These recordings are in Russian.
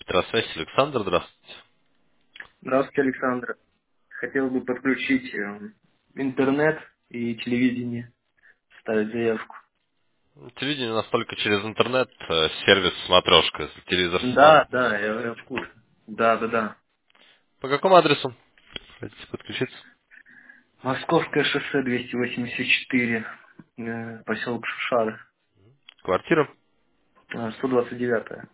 Здравствуйте, Александр, здравствуйте. Здравствуйте, Александр. Хотел бы подключить интернет и телевидение, ставить заявку. Телевидение у нас только через интернет, сервис «Смотрешка», телевизор смарт. Да, да, я в курсе. Да, да, да. По какому адресу хотите подключиться? Московское шоссе 284, поселок Шушары, Квартира. 129.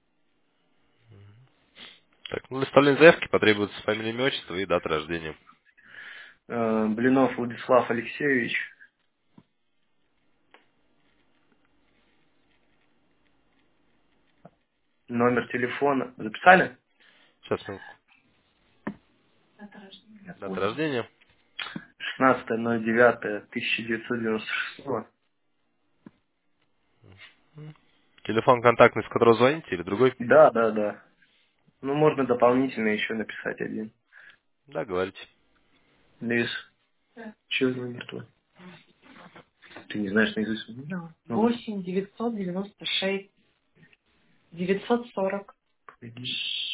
Так, ну, для составления заявки потребуется фамилия, имя, отчество и дата рождения. Блинов Владислав Алексеевич. Номер телефона. Записали? Сейчас, минутку. Дата рождения. 16.09.1996. Телефон контактный, с которого звоните, или другой? Да, да, да. Ну, можно дополнительно еще написать один. Да, говорите. Лиз. Чего номер твой? Ты не знаешь наизусть? Да. Ну, 8 996 940 погоди.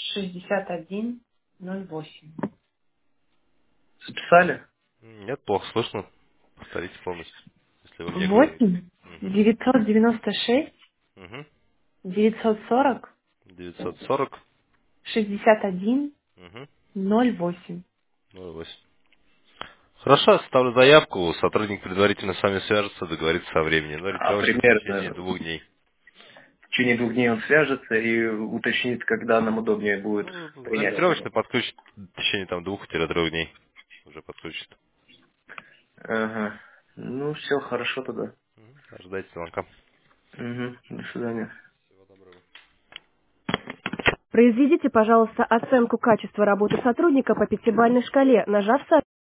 6108. Записали? Нет, плохо слышно. Повторите полностью, если вы мне говорите. 8 Угу. 996 Угу. 940 940. 6108. Угу. 08. Хорошо, ставлю заявку, сотрудник предварительно с вами свяжется, договорится со временем, но А ориентировочно в течение примерно 2 дней. в течение 2 дней он свяжется и уточнит, когда нам удобнее будет Ну, принять ориентировочно звонок. подключит в течение там 2-3 дней. Уже подключит. Ага. Ну, все, хорошо тогда. Ожидайте звонка. Угу. До свидания. Произведите, пожалуйста, оценку качества работы сотрудника по пятибалльной шкале, нажав